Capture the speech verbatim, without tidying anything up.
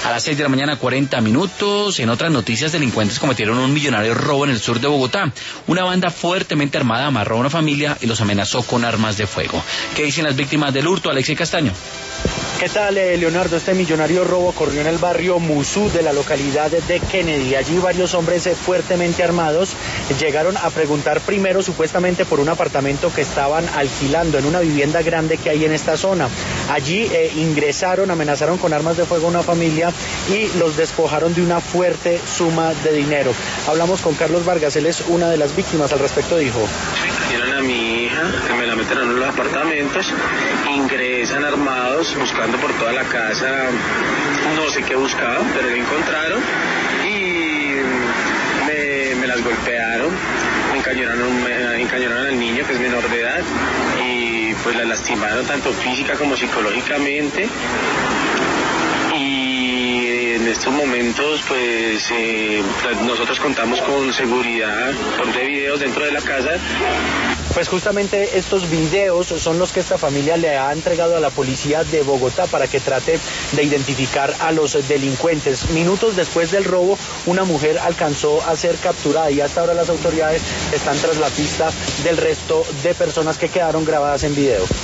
A las seis de la mañana, cuarenta minutos. En otras noticias, delincuentes cometieron un millonario robo en el sur de Bogotá. Una banda fuertemente armada amarró a una familia y los amenazó con armas de fuego. ¿Qué dicen las víctimas del hurto? Alexei Castaño. ¿Qué tal, eh, Leonardo? Este millonario robo ocurrió en el barrio Musú de la localidad de Kennedy. Allí varios hombres eh, fuertemente armados llegaron a preguntar primero supuestamente por un apartamento que estaban alquilando en una vivienda grande que hay en esta zona. Allí eh, ingresaron, amenazaron con armas de fuego a una familia y los despojaron de una fuerte suma de dinero. Hablamos con Carlos Vargas, él es una de las víctimas. Al respecto dijo: Tienen a mi hija, que me la meten en los apartamentos, ingresan armados, buscando por toda la casa, no sé qué buscaban, pero lo encontraron y me, me las golpearon, me encañonaron, me encañonaron al niño, que es menor de edad, y pues la lastimaron tanto física como psicológicamente. Y en estos momentos pues, eh, pues nosotros contamos con seguridad, con de videos dentro de la casa. Pues justamente estos videos son los que esta familia le ha entregado a la policía de Bogotá para que trate de identificar a los delincuentes. Minutos después del robo, una mujer alcanzó a ser capturada y hasta ahora las autoridades están tras la pista del resto de personas que quedaron grabadas en video.